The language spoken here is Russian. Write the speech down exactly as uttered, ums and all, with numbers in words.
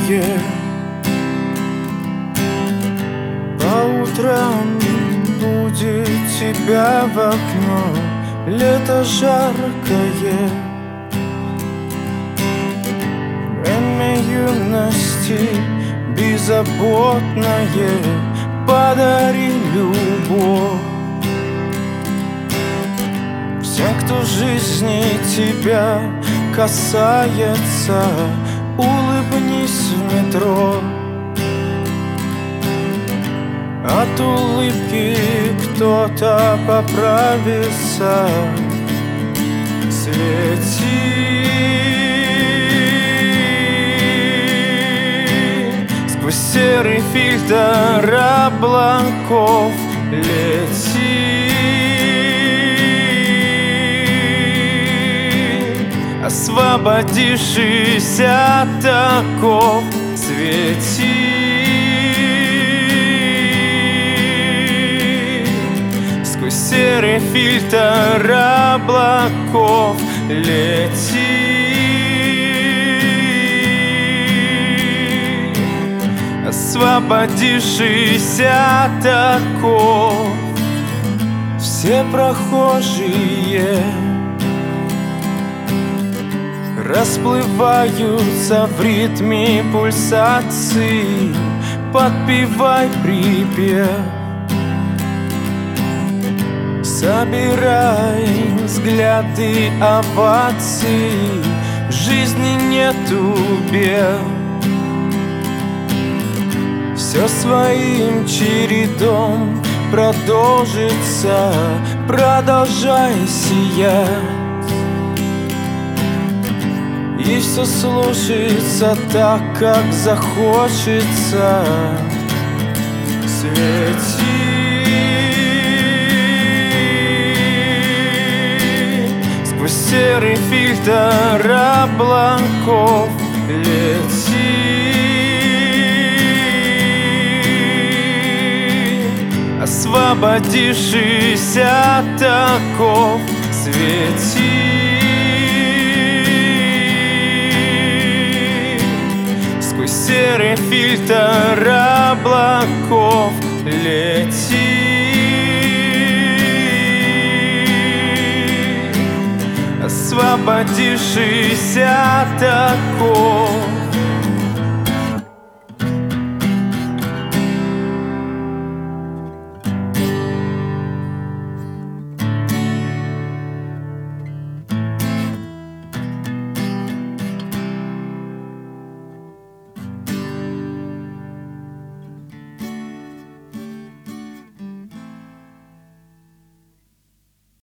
теплое. По утрам будет тебя в окно, лето жаркое. Время юности беззаботное, подари любовь всем, кто в жизни тебя касается. Улыбнись в метро, от улыбки кто-то поправится. Свети сквозь серый фильтр облаков, лети, освободившись от оков. Свети сквозь серый фильтр облаков, лети, освободившись от оков. Все прохожие расплываются в ритме пульсаций. Подпевай припев, собирай взгляды оваций. В жизни нету бед, все своим чередом продолжится. Продолжай сиять, и все сложится так, как захочется. Свети сквозь серый фильтр облаков, лети, освободившись от оков. Свети сквозь серый фильтр облаков, лети, освободившись от оков.